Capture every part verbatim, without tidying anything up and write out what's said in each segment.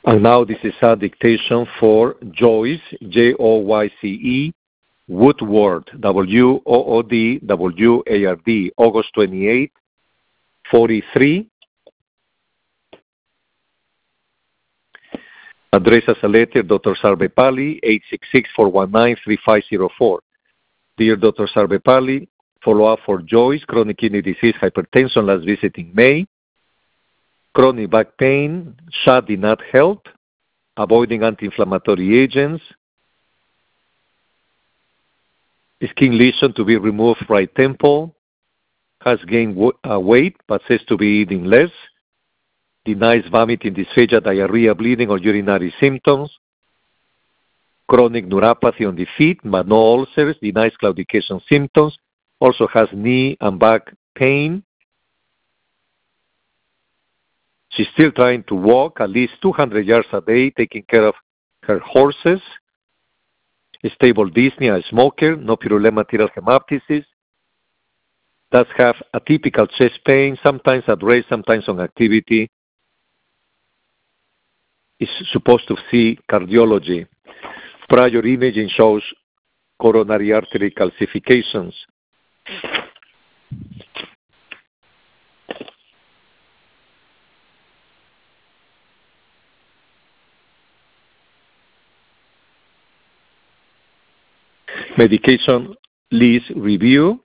And now this is a dictation for Joyce, J O Y C E, Woodward, W O O D W A R D, August twenty-eighth, forty-three. Address as a letter, Doctor Sarvepalli, eight six six, four one nine, three five zero four. Dear Doctor Sarvepalli, follow-up for Joyce, chronic kidney disease, hypertension, last visit in May. Chronic back pain, shot did not help. Avoiding anti-inflammatory agents. Skin lesion to be removed right temple. Has gained w- uh, weight but says to be eating less. Denies vomiting, dysphagia, diarrhea, bleeding, or urinary symptoms. Chronic neuropathy on the feet, but no ulcers. Denies claudication symptoms. Also has knee and back pain. She's still trying to walk at least two hundred yards a day, taking care of her horses. Stable dyspnea, a smoker, no purulent hemoptysis. Does have atypical chest pain, sometimes at rest, sometimes on activity. Is supposed to see cardiology. Prior imaging shows coronary artery calcifications. Medication list review.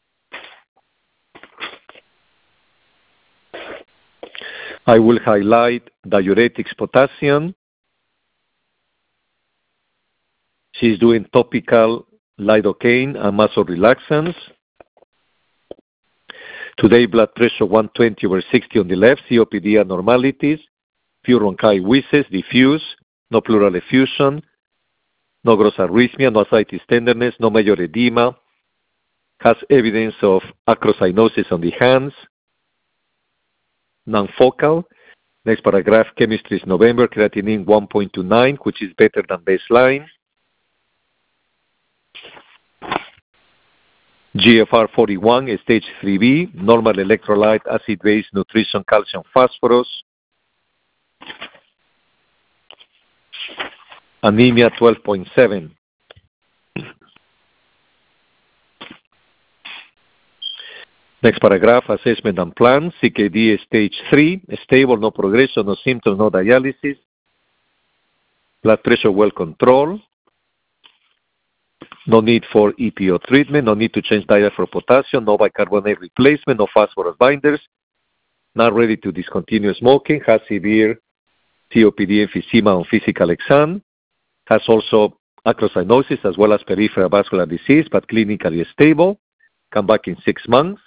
I will highlight diuretics, potassium. She's doing topical lidocaine and muscle relaxants. Today, blood pressure one twenty over sixty on the left, C O P D abnormalities, few bronchi wheezes, diffuse, no pleural effusion, no gross arrhythmia, no ascites tenderness, no major edema, has evidence of acrocyanosis on the hands, non-focal. Next paragraph, chemistry is November, creatinine one point two nine, which is better than baseline. G F R forty-one, stage three B, normal electrolyte, acid-base, nutrition, calcium, phosphorus. Anemia twelve point seven. Next paragraph, assessment and plan. C K D stage three, stable, no progression, no symptoms, no dialysis. Blood pressure well controlled. No need for E P O treatment, no need to change diet for potassium, no bicarbonate replacement, no phosphorus binders. Not ready to discontinue smoking, has severe C O P D emphysema on physical exam. Has also acrocyanosis as well as peripheral vascular disease, but clinically stable. Come back in six months.